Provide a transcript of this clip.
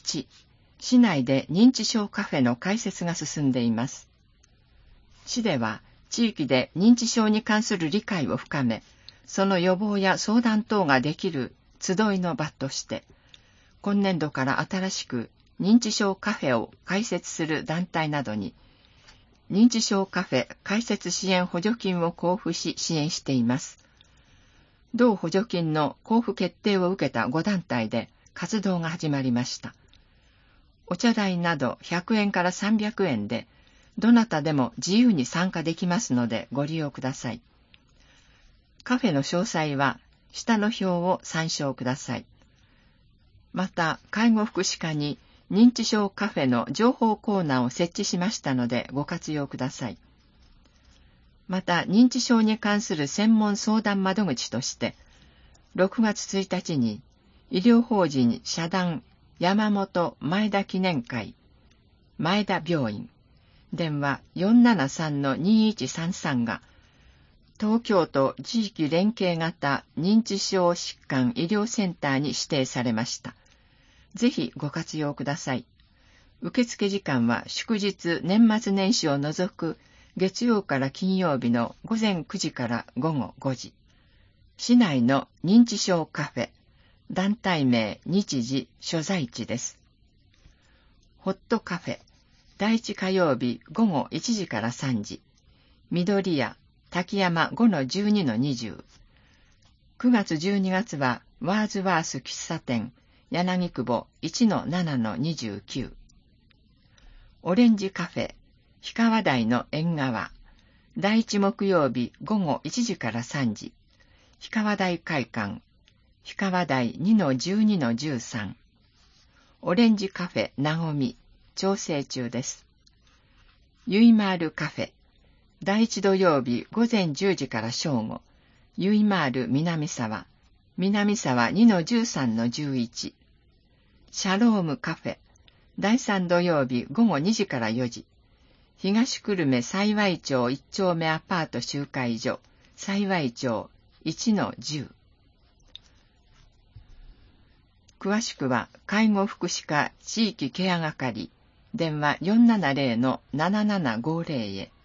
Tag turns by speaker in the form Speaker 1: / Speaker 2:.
Speaker 1: 1、市内で認知症カフェの開設が進んでいます。市では地域で認知症に関する理解を深め、その予防や相談等ができる集いの場として、今年度から新しく認知症カフェを開設する団体などに、認知症カフェ開設支援補助金を交付し支援しています。同補助金の交付決定を受けた5団体で活動が始まりました。お茶代など100円から300円で、どなたでも自由に参加できますのでご利用ください。カフェの詳細は下の表を参照ください。また、介護福祉課に認知症カフェの情報コーナーを設置しましたのでご活用ください。また、認知症に関する専門相談窓口として、6月1日に医療法人社団山本前田記念会前田病院電話 473-2133 が東京都地域連携型認知症疾患医療センターに指定されました。ぜひご活用ください。受付時間は祝日年末年始を除く月曜から金曜日の午前9時から午後5時。市内の認知症カフェ、団体名、日時、所在地です。ホットカフェ、第1火曜日午後1時から3時。緑屋、滝山 5-12-20。9月12月はワーズワース喫茶店、柳久保 1-7-29。オレンジカフェ、氷川台の縁側。第1木曜日午後1時から3時。氷川台会館。氷川台 2-12-13。オレンジカフェなごみ、調整中です。ゆいまーるカフェ。第1土曜日午前10時から正午。ゆいまーる南沢。南沢 2-13-11。シャロームカフェ。第3土曜日午後2時から4時。東久留米幸町1丁目アパート集会所。幸町 1-10。詳しくは、介護福祉課地域ケア係、電話 470-7750 へ。